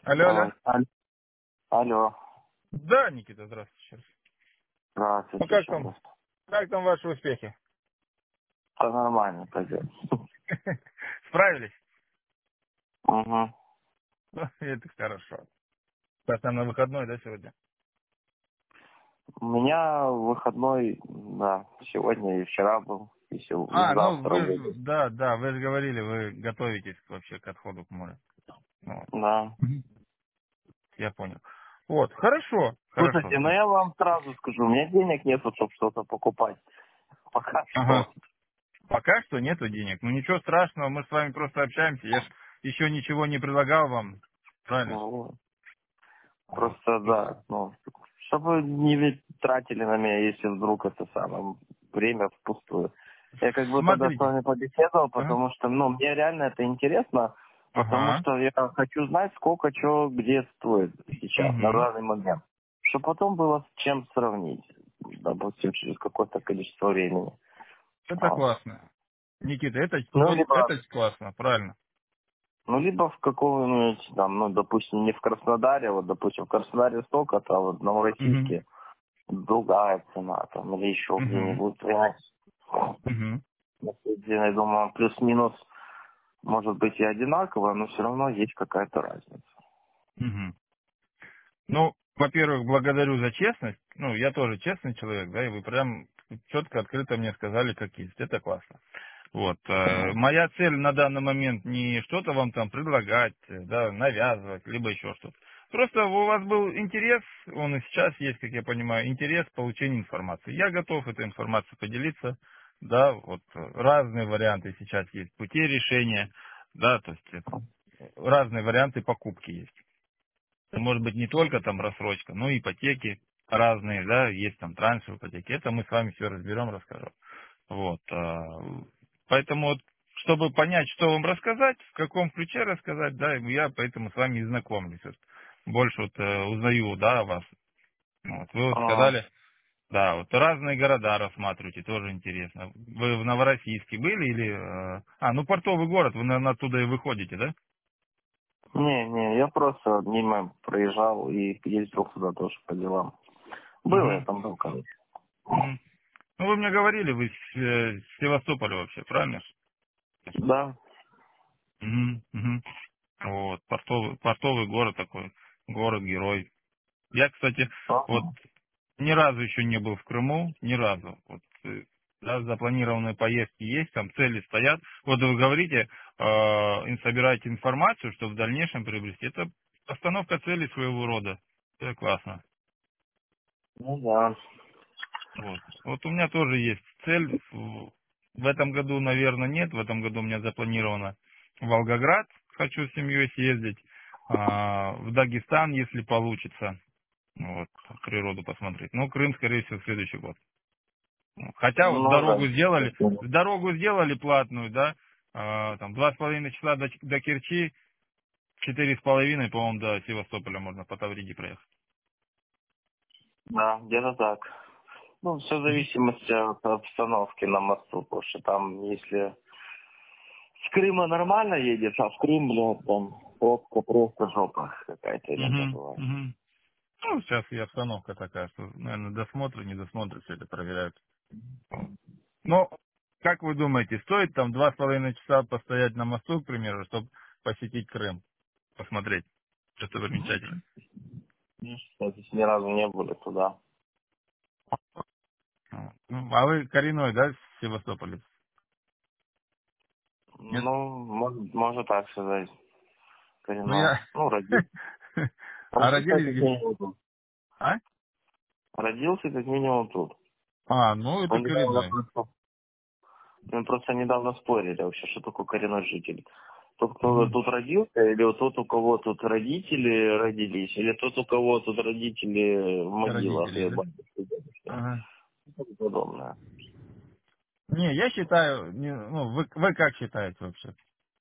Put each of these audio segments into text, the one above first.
Алло, алло. Алло, Да, Никита, здравствуйте еще раз. Ну здравствуйте еще раз. как там ваши успехи? Все нормально пойдет. Справились? Угу. Ну, это хорошо. Сейчас там на выходной, да, сегодня? У меня выходной, да, сегодня и вчера был, и А, ну завтра вы буду. же, да, вы же говорили, вы готовитесь вообще к отходу к морю. Ну, вот. Да. Мгм. Я понял. Вот, хорошо, хорошо. Слушайте, ну я вам сразу скажу, у меня денег нету, чтобы что-то покупать. Пока Ага. что. Пока что нету денег. Ну ничего страшного, мы с вами просто общаемся. Я ж еще ничего не предлагал вам. Правильно? Ну, Вот. просто, да, ну, чтобы не ведь тратили на меня, если вдруг это самое время впустую. Я как бы тогда с Смотрите. вами побеседовал, Ага. потому что, ну, мне реально это интересно, потому Ага. что я хочу знать, сколько чего где стоит сейчас, на Угу. данный момент. Чтобы потом было с чем сравнить, допустим, через какое-то количество времени. Это Вот. классно. Никита, это Ну, вот либо, это классно, правильно. ну, либо в каком-нибудь, там, ну, допустим, не в Краснодаре, вот, допустим, в Краснодаре столько-то, а вот в Угу. Новороссийске другая цена там или еще Угу. где-нибудь. Понимаете? Угу. Я думаю, плюс-минус может быть и одинаково, но все равно есть какая-то разница. Угу. Ну, во-первых, благодарю за честность. Ну, я тоже честный человек, да, и вы прям четко, открыто мне сказали, как есть. Это классно. Вот. Моя цель на данный момент не что-то вам там предлагать, да, навязывать, либо еще что-то. Просто у вас был интерес, он и сейчас есть, как я понимаю, интерес получения информации. Я готов этой информацией поделиться, да, вот разные варианты сейчас есть, пути решения, да, то есть это, разные варианты покупки есть. Это может быть не только там рассрочка, но и ипотеки разные, да, есть там транши ипотеки. Это мы с вами все разберем, расскажу. Вот. Поэтому, вот, чтобы понять, что вам рассказать, в каком ключе рассказать, да, я поэтому с вами и знакомлюсь. Вот. Больше вот узнаю, да, о вас. Ну, вот вы вот А, сказали, да, вот разные города рассматриваете, тоже интересно. Вы в Новороссийске были или... ну, портовый город, вы, наверное, оттуда и выходите, да? не, я просто мимо проезжал и ездил туда тоже по делам. Было, я Угу, там был, конечно. угу. Ну, вы мне говорили, вы с Севастополя вообще, правильно? Да. Угу, угу. Вот, портовый город такой, город-герой. Я, кстати, вот Ага. ни разу еще не был в Крыму, ни разу. Вот, да, запланированные поездки есть, там цели стоят. Вот вы говорите, собираете информацию, чтобы в дальнейшем приобрести. Это постановка целей своего рода. Это классно. Ну да. Вот. Вот у меня тоже есть цель. В этом году, наверное, нет. В этом году у меня запланировано Волгоград. Хочу с семьей съездить. В Дагестан, если получится. Вот, природу посмотреть. Но Крым, скорее всего, в следующий год. Хотя вот Ну да. дорогу сделали платную, да, там 2,5 часа до Керчи, 4,5, по-моему, до Севастополя можно по Тавриде проехать. Да, где-то так. Ну, все в Мгм. зависимости от обстановки на мосту, потому что там, если с Крыма нормально едешь, а в Крым, блядь, там пробка просто жопа какая-то иногда Мгм. бывает. Мгм. Ну, сейчас и обстановка такая, что, наверное, досмотры, не досмотры, все это проверяют. Но, как вы думаете, стоит там 2,5 часа постоять на мосту, к примеру, чтобы посетить Крым, посмотреть что-то замечательное? Ну, кстати, ни разу не были туда. Ну, а вы коренной, да, Севастополь? Нет? Ну, можно так сказать, Ну, коренной. я... Ну, А родился родились как где? минимум тут. А? Родился как минимум тут. Ну, это Мы недавно коренной. просто, мы просто недавно спорили вообще, что такое коренной житель. Тот, кто Мгм. тут родился, или вот тот, у кого тут родители родились, или тот, у кого тут родители в могилах, Родителей, и да? бабушки, и дедушки. Ага. И тому подобное. Не, я считаю, ну, вы как считаете вообще?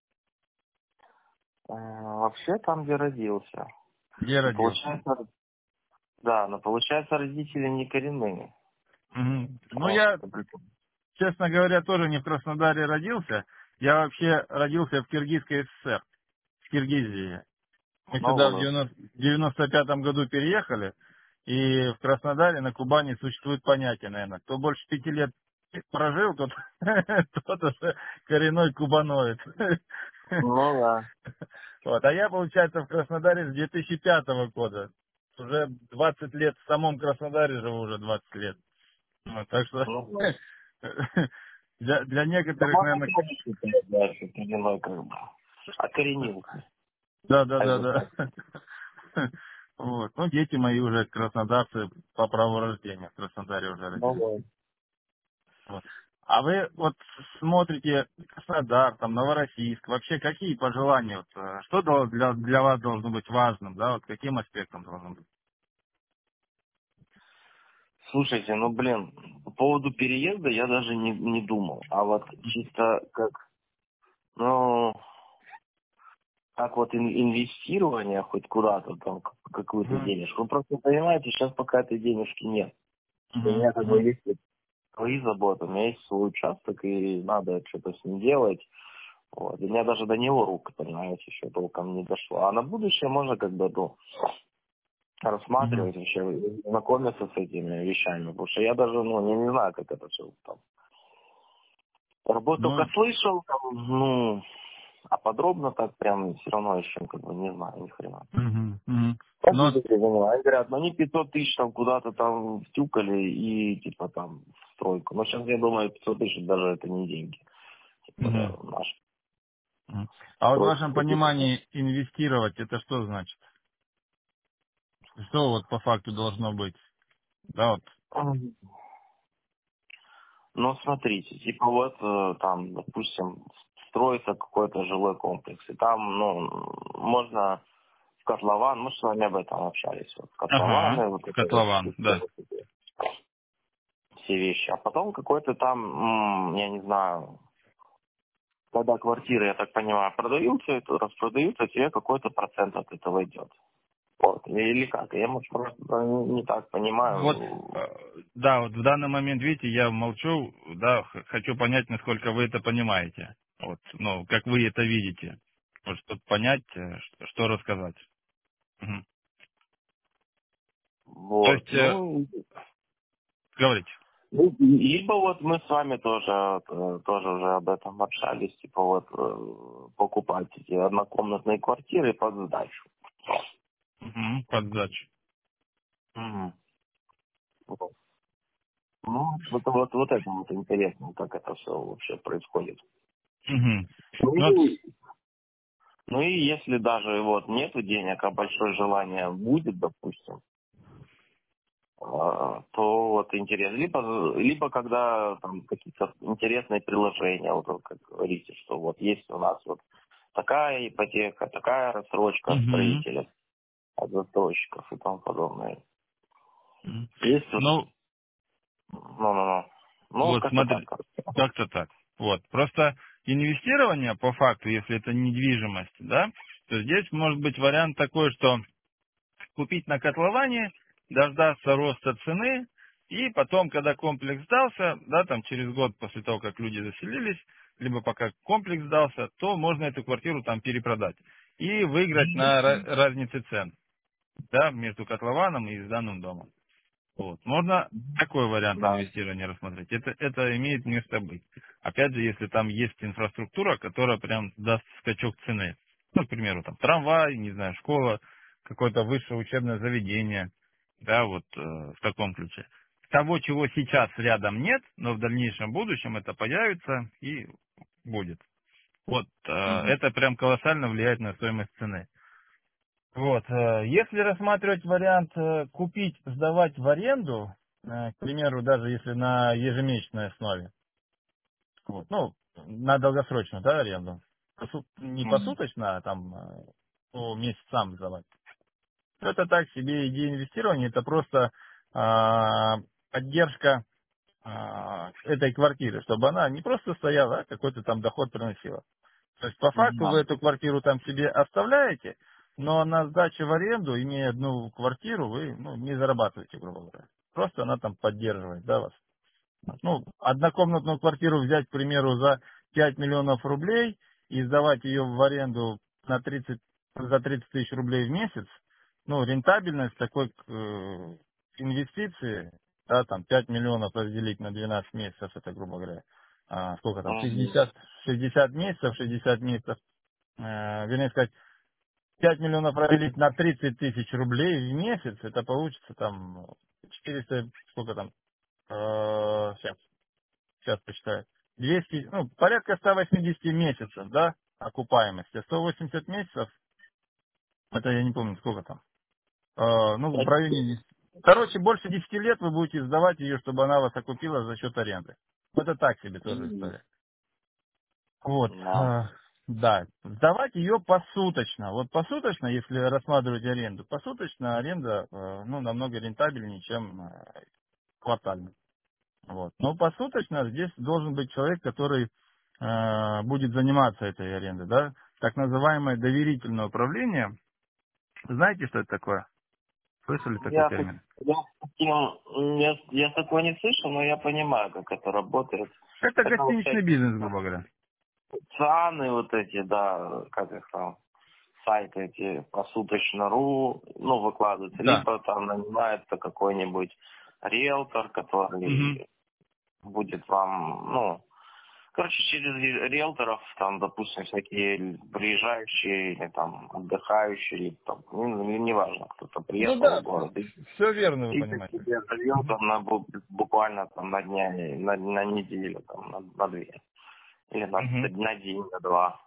Вообще там, где родился. Где Но родился? получается, да, но получается родители не коренные. Мгм. Ну, Вот, я, это прикольно. честно говоря, тоже не в Краснодаре родился. Я вообще родился в Киргизской ССР, в Киргизии. Мы Ну сюда в вот. 95-м году переехали, и в Краснодаре, на Кубани существует понятие, наверное, кто больше 5 лет прожил, тот, тот уже коренной кубаноид. Ну да. Вот. А я, получается, в Краснодаре с 2005 года. Уже 20 лет в самом Краснодаре живу, уже 20 лет. Вот, так что Ну да. для Ну, некоторых, можно наверное, тоже считать, да, что ты немного как бы окоренился. да, да, Как да, бы так. да. Вот. Ну, дети мои уже краснодарцы по праву рождения в Краснодаре уже Ну родились. вот. Вот. А вы вот смотрите Краснодар, там, Новороссийск, вообще какие пожелания, вот, что для вас должно быть важным, да, вот каким аспектом должно быть? Слушайте, ну блин, по поводу переезда я даже не думал. А вот чисто как, ну, как вот инвестирование хоть куда-то там, какую-то Мгм. денежку. Вы просто понимаете, сейчас пока этой денежки нет. У Мгм. меня как бы Мгм. есть свои заботы, у меня есть свой участок, и надо что-то с ним делать. Вот. И у меня даже до него рук, понимаете, еще толком не дошло. А на будущее можно как бы, ну, Мгм. рассматривать вообще, знакомиться с этими вещами. Потому что я даже, ну, не знаю, как это все там. Работу только Ну, слышал, там, ну, а подробно так прям все равно еще как бы не знаю, ни хрена. мгм. Мгм. Как Но, люди понимают? Они говорят, ну они 500 тысяч там куда-то там втюкали и типа там в стройку. Но сейчас я думаю, 500 тысяч даже это не деньги. Типа мгм. наш Мгм. А вот в стройку вашем какие-то там. понимании инвестировать, это что значит? Что вот по факту должно быть? Да, вот. Ну, смотрите, типа вот там, допустим, строится какой-то жилой комплекс, и там, ну, можно в котлован, мы с вами об этом общались, вот, Ага, котлованы, вот в это вот, котлован, да. все вещи. А потом какой-то там, я не знаю, когда квартиры, я так понимаю, продаются, это распродаются, тебе какой-то процент от этого идет. Вот. Или как? Я, может, просто не так Вот, понимаю. да, вот в данный момент, видите, я молчу, да, хочу понять, насколько вы это понимаете. Вот, ну, как вы это видите. Вот, чтобы понять, что рассказать. Мгм. То Вот. есть, Ну, говорите. ну, либо вот мы с вами тоже, тоже уже об этом общались, типа вот покупать эти однокомнатные квартиры под сдачу. Мгм, под сдачу. Мгм. Вот. Ну, вот это вот интересно, как это все вообще происходит. Мгм. Ну, вот, Ну, ну и если даже вот нету денег, а большое желание будет, допустим, то вот интересно. Либо когда там какие-то интересные приложения, вот вы как говорите, что вот есть у нас вот такая ипотека, такая рассрочка от мгм. строителя, от застройщиков и тому подобное. Мгм. Есть вот, Ну, ну, ну, вот как-то так, смотри, короче. как-то так. Вот, просто инвестирование по факту, если это недвижимость, да, то здесь может быть вариант такой, что купить на котловане, дождаться роста цены, и потом, когда комплекс сдался, да, там через год после того, как люди заселились, либо пока комплекс сдался, то можно эту квартиру там перепродать и выиграть на разнице цен, да, между котлованом и сданным домом. Вот. Можно такой вариант Да. инвестирования рассмотреть. Это имеет место быть. Опять же, если там есть инфраструктура, которая прям даст скачок цены. Ну, к примеру, там трамвай, не знаю, школа, какое-то высшее учебное заведение, да, вот в таком ключе. Того, чего сейчас рядом нет, но в дальнейшем будущем это появится и будет. Вот, Мгм. это прям колоссально влияет на стоимость цены. Вот, если рассматривать вариант купить, сдавать в аренду, к примеру, даже если на ежемесячной основе, вот, ну, на долгосрочную, да, аренду, не Мгм. посуточно, а там по месяцам сдавать. Это так себе идея инвестирования, это просто а, поддержка этой квартиры, чтобы она не просто стояла, а какой-то там доход приносила. То есть по факту Да. вы эту квартиру там себе оставляете, но на сдаче в аренду, имея одну квартиру, вы ну, не зарабатываете, грубо говоря. Просто она там поддерживает, да, вас. Ну, однокомнатную квартиру взять, к примеру, за 5 миллионов рублей и сдавать ее в аренду на 30 за 30 тысяч рублей в месяц, ну, рентабельность такой инвестиции, да, там 5 миллионов разделить на 12 месяцев, это, грубо говоря, сколько там, Мгм. 60 месяцев, 60 месяцев, вернее сказать, 5 миллионов разделить на 30 тысяч рублей в месяц, это получится там 400, сколько там, сейчас посчитаю, 200, ну, порядка 180 месяцев, да, окупаемости. 180 месяцев, это я не помню, сколько там. Ну, в районе... Короче, больше 10 лет вы будете сдавать ее, чтобы она вас окупила за счет аренды. Это так себе тоже Мгм. история. Вот, Да. да, сдавать ее посуточно. Вот посуточно, если рассматривать аренду, посуточно аренда, ну, намного рентабельнее, чем квартально. Вот. Но посуточно здесь должен быть человек, который будет заниматься этой арендой, да, так называемое доверительное управление. Знаете, что это такое? Слышали такой Я, термин? я, с я такое не слышал, но я понимаю, как это работает. Это Это вот гостиничный всякие бизнес, грубо говоря. ЦАНы вот эти, да, как их там, сайты эти посуточно.ру, ну, выкладываются, Да. либо там нанимается какой-нибудь риэлтор, Мгм. который будет вам, ну, короче, через риэлторов, там, допустим, всякие приезжающие или там отдыхающие, или там, ну, неважно, кто-то Ну приехал в да, город. все верно вы И понимаете. тебе Мгм. риэлтор буквально там на дня, на неделю, там, на две. Или Мгм. на день, на два.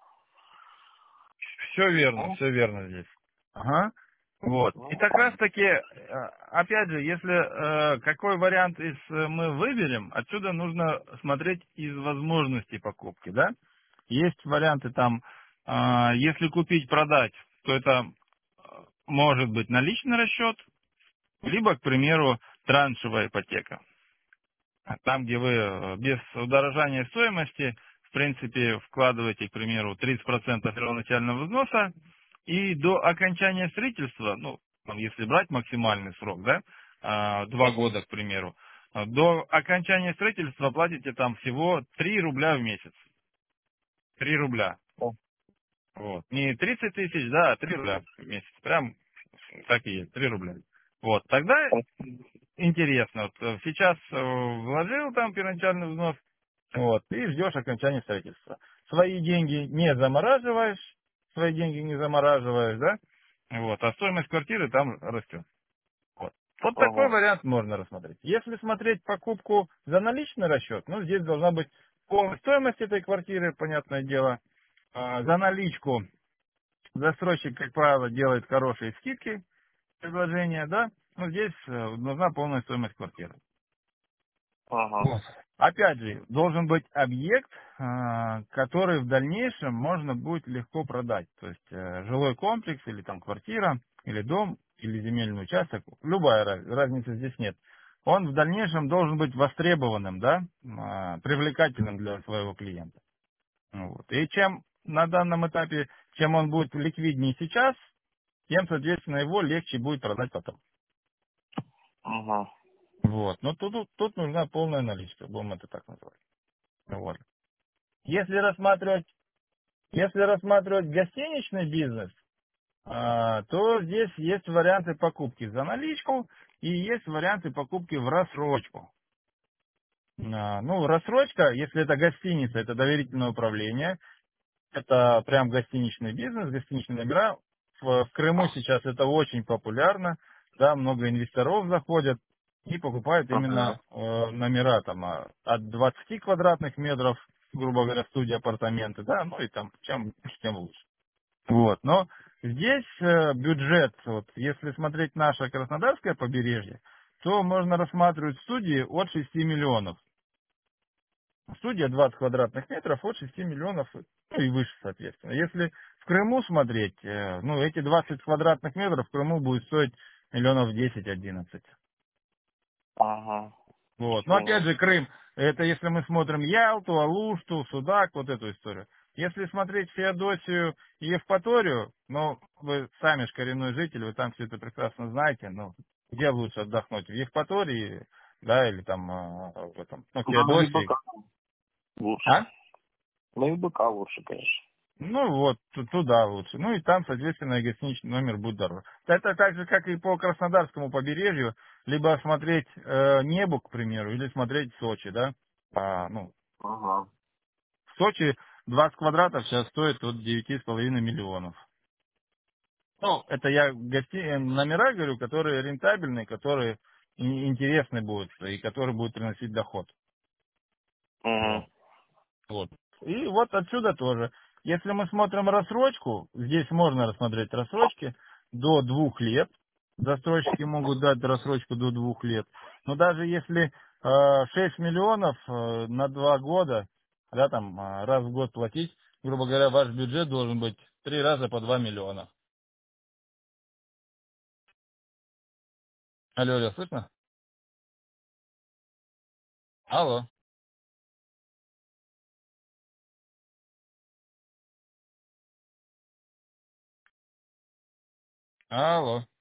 Ну, Все верно здесь. Ага. Вот. И ну, как раз таки, опять же, если какой вариант мы выберем, отсюда нужно смотреть из возможностей покупки, да? Есть варианты там, если купить, продать, то это может быть наличный расчет, либо, к примеру, траншевая ипотека. Там, где вы без удорожания стоимости, в принципе, вкладываете, к примеру, 30% первоначального взноса, и до окончания строительства, ну, там, если брать максимальный срок, да, 2 года, к примеру, до окончания строительства платите там всего 3 рубля в месяц. 3 рубля. Вот. Не 30 тысяч, да, а 3 рубля в месяц. Прям так и есть, 3 рубля. Вот. Тогда интересно. Вот, сейчас вложил там первоначальный взнос, вот, и ждешь окончания строительства. Свои деньги не замораживаешь, да, вот, а стоимость квартиры там растет. Вот. Вот такой Ага. вариант можно рассмотреть. Если смотреть покупку за наличный расчет, ну, здесь должна быть полная стоимость этой квартиры, понятное дело. За наличку застройщик, как правило, делает хорошие скидки, предложения, да, но здесь нужна полная стоимость квартиры. Ага. Вот. Опять же, должен быть объект, который в дальнейшем можно будет легко продать. То есть жилой комплекс или там квартира, или дом, или земельный участок, любая разницы здесь нет. Он в дальнейшем должен быть востребованным, да, привлекательным для своего клиента. Ну вот. И чем на данном этапе, чем он будет ликвиднее сейчас, тем, соответственно, его легче будет продать потом. Ага. Вот. Но тут нужна полная наличка, будем это так называть. Вот. Если рассматривать, если рассматривать гостиничный бизнес, то здесь есть варианты покупки за наличку и есть варианты покупки в рассрочку. Ну, рассрочка, если это гостиница, это доверительное управление, это прям гостиничный бизнес, гостиничные номера. В Крыму сейчас это очень популярно, да, много инвесторов заходят и покупают Ага. именно номера там от 20 квадратных метров, грубо говоря, студия, апартаменты, да, ну и там чем больше, тем лучше. Вот, но здесь бюджет, вот, если смотреть наше Краснодарское побережье, то можно рассматривать студии от 6 миллионов. Студия 20 квадратных метров от 6 миллионов, ну и выше, соответственно. Если в Крыму смотреть, ну эти 20 квадратных метров в Крыму будет стоить миллионов 10-11. Ага. Вот. Но опять Понял. же Крым, это если мы смотрим Ялту, Алушту, Судак, вот эту историю. Если смотреть Феодосию и Евпаторию, ну, вы сами же коренной житель, вы там все это прекрасно знаете, ну, где лучше отдохнуть? В Евпатории, да, или там в этом, ну, Ну, и Феодосии. быка лучше. А? Ну, и быка лучше, конечно. Ну вот, туда лучше. Ну и там, соответственно, и гостиничный номер будет дороже. Это так же, как и по Краснодарскому побережью, либо смотреть небо, к примеру, или смотреть Сочи, да. Ну, Ага. в Сочи 20 квадратов сейчас стоит от 9,5 миллионов. Ну, это я номера говорю, которые рентабельные, которые интересны будут, и которые будут приносить доход. Вот. Угу. Вот. И вот отсюда тоже. Если мы смотрим рассрочку, здесь можно рассмотреть рассрочки до 2 лет. Застройщики могут дать рассрочку до 2 лет. Но даже если 6 миллионов на 2 года, да, там раз в год платить, грубо говоря, ваш бюджет должен быть 3 раза по 2 миллиона. Алло, алло, слышно? Алло, алло.